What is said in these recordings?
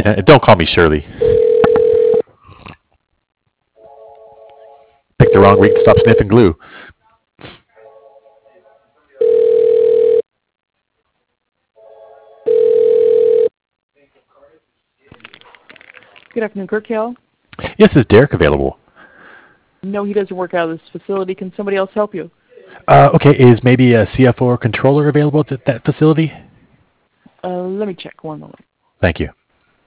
Don't call me Shirley. Picked the wrong week to stop sniffing glue. Good afternoon, Kirk Hill. Yes, is Derek available? No, he doesn't work out of this facility. Can somebody else help you? Okay, is maybe a CFO or controller available at that facility? Let me check. One moment. Thank you.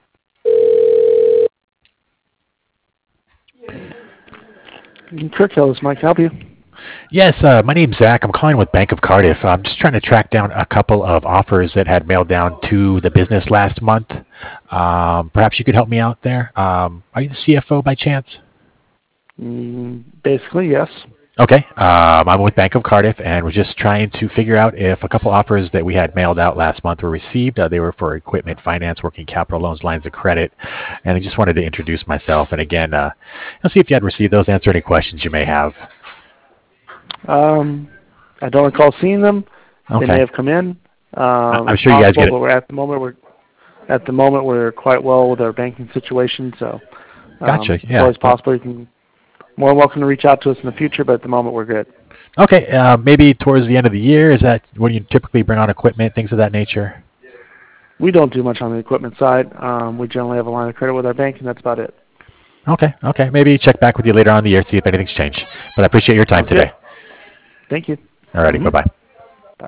Kirk Hill, this Mike help you? Yes, my name's Zach. I'm calling with Bank of Cardiff. I'm just trying to track down a couple of offers that had mailed down to the business last month. Perhaps you could help me out there. Are you the CFO by chance? Basically, yes. Okay. I'm with Bank of Cardiff, and we're just trying to figure out if a couple offers that we had mailed out last month were received. They were for equipment finance, working capital loans, lines of credit, and I just wanted to introduce myself. And again, see if you had received those, answer any questions you may have. I don't recall seeing them. Okay. They may have come in. I'm sure you guys get it. But at the moment we're quite well with our banking situation. So gotcha. It's always possible. You can more welcome to reach out to us in the future, but at the moment we're good. Okay. Maybe towards the end of the year. Is that when you typically bring on equipment, things of that nature? We don't do much on the equipment side. We generally have a line of credit with our bank, and that's about it. Okay. Maybe check back with you later on in the year, see if anything's changed. But I appreciate your time today. Thank you. Alrighty. Bye-bye.